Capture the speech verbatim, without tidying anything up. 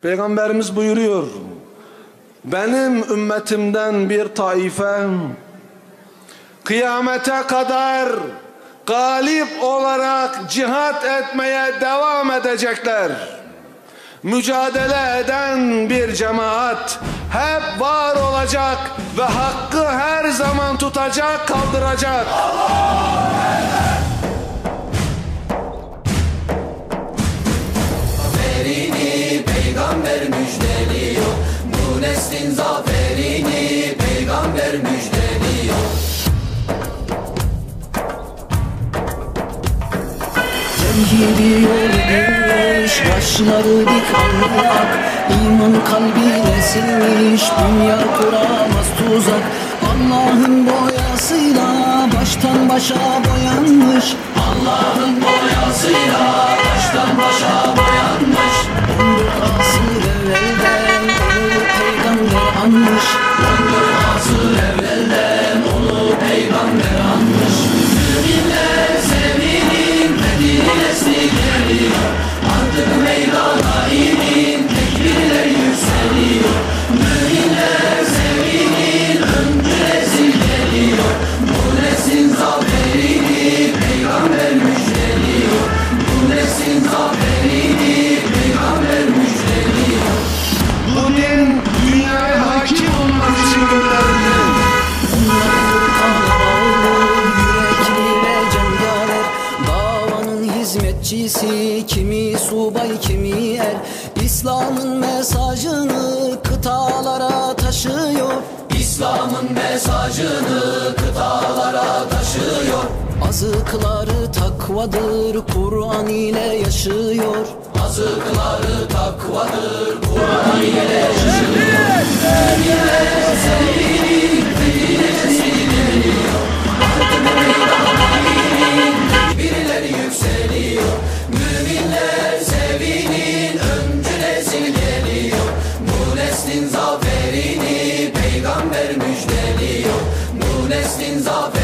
Peygamberimiz buyuruyor, benim ümmetimden bir taife kıyamete kadar galip olarak cihat etmeye devam edecekler. Mücadele eden bir cemaat hep var olacak ve hakkı her zaman tutacak, kaldıracak. Zaferini peygamber müjdeliyor, bu neslin zaferini peygamber müjdeliyor. Temhidi yol gümüş, başları dikanlık, İman kalbine silmiş, dünya kuramaz tuzak. Allah'ın boyasıyla baştan başa boyanmış, Allah'ın boyasıyla baştan başa boyanmış. on dört asır evvelden onu peygamber anmış, on dört asır evvelden onu peygamber anmış. Müminler sevinin Medine'si geliyor, artık meydana inin tekbirler yükseliyor. Müminler sevinin öncesi geliyor, bu neslin zaferini peygamber müjdeliyor. Bu neslin zaferini peygamber müjdeliyor. Bu din dünyaya hakim olmak için gönderildi. onların kanı bağlı, yürekli ve cengaver. Davanın hizmetçisi, kimi subay kimi er. İslam'ın mesajını kıtalara taşıyor, İslam'ın mesajını kıtalara taşıyor. azıkları takvadır, Kur'an ile yaşıyor. Azıkları takvadır, Kur'an ile yaşıyor. Müminler sevinin Medine'si geliyor, artık meydana inin tekbirler yükseliyor. Müminler sevinin öncü nesil geliyor, bu neslin zaferini peygamber müjdeliyor. Bu neslin zaferini